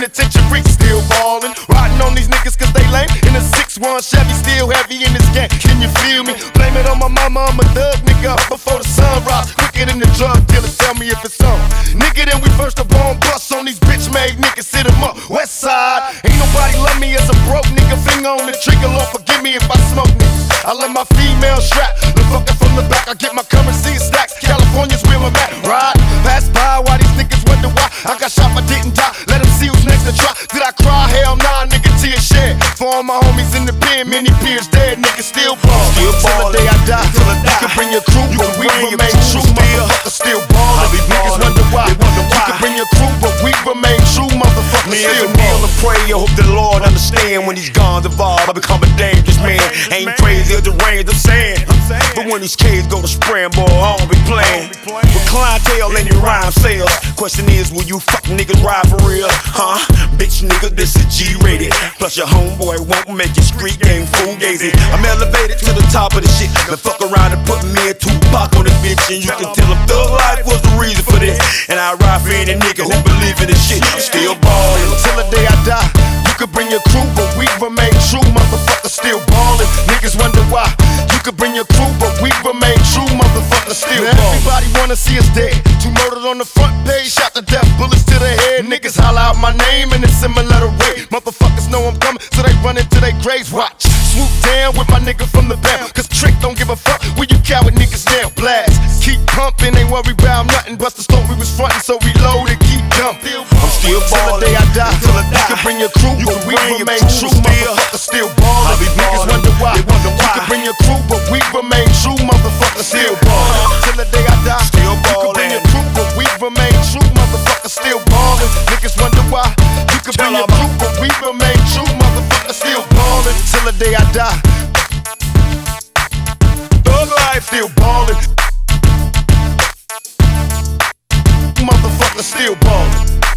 penitentiary, still ballin'. Riding on these niggas cause they lame. In a 6-1 Chevy, still heavy in this game. Can you feel me? Blame it on my mama, I'm a thug nigga. Up before the sunrise, quicker than the drug dealer. Tell me if it's on. Nigga, then we first up on bus on these bitch-made niggas. Hit 'em up, west side. Ain't nobody love me as a broke nigga. Finger on the trigger, Lord forgive me if I smoke niggas. I let my female strap. The fucker from the back, I get my currency in stacks. California's where I'm at. Ride, pass by while these niggas wonder why I got shot but didn't die. Let them see who's next to try. Did I cry? Hell nah, nigga, tears shed. For all my homies in the pen, many peers dead. Niggas still ball. Till the day I die. You can bring your crew, but we remain true. Motherfuckers still ballin'. Niggas wonder why. You can bring your crew, but we remain true. Motherfuckers still ballin'. I pray, I hope the Lord understand when these guns evolve. I become a dangerous man. Ain't crazy or deranged, I'm saying. But when these kids go to spraying, boy, I don't be playing. With clientele and your rhyme sales. Question is, will you fuck niggas ride for real? Huh? Bitch nigga, this is G-rated. Plus your homeboy won't make your street game fugazi. I'm elevated to the top of the shit. Now fuck around and put me a Tupac on this bitch, and you can tell him thug life was the reason for this. And I ride for any nigga who believe in this shit. Still ballin'. Till the day I die. You could bring your crew, but we remain true. Motherfuckers still ballin'. Niggas wonder why. You could bring your crew, but we remain true. Motherfuckers still ballin'. Everybody wanna see us dead. 2 murdered on the front page, shot to death, bullets to the head. Niggas holler out my name in a similar way. Motherfuckers know I'm coming, so they run into their graves. Watch, swoop down with my nigga from the back. Cause Trick don't give a fuck when you coward niggas down. Blast, keep pumping, ain't worry about nothing. Bust the store we was frontin', so reload and keep dumping. I'm still ballin'. Till the day I die. You can bring your crew, but we remain true. Motherfuckers still ballin'. Niggas wonder why. You can bring your crew, but we remain true. Motherfuckers still ballin'. Till the day I die. Still You can bring ballin'. your crew, but we remain true. Motherfuckers still ballin'. Niggas wonder why. You can bring your crew, but we remain true. Motherfuckers still ballin'. Till the day I die. Thug life still ballin'. Motherfuckers still ballin'.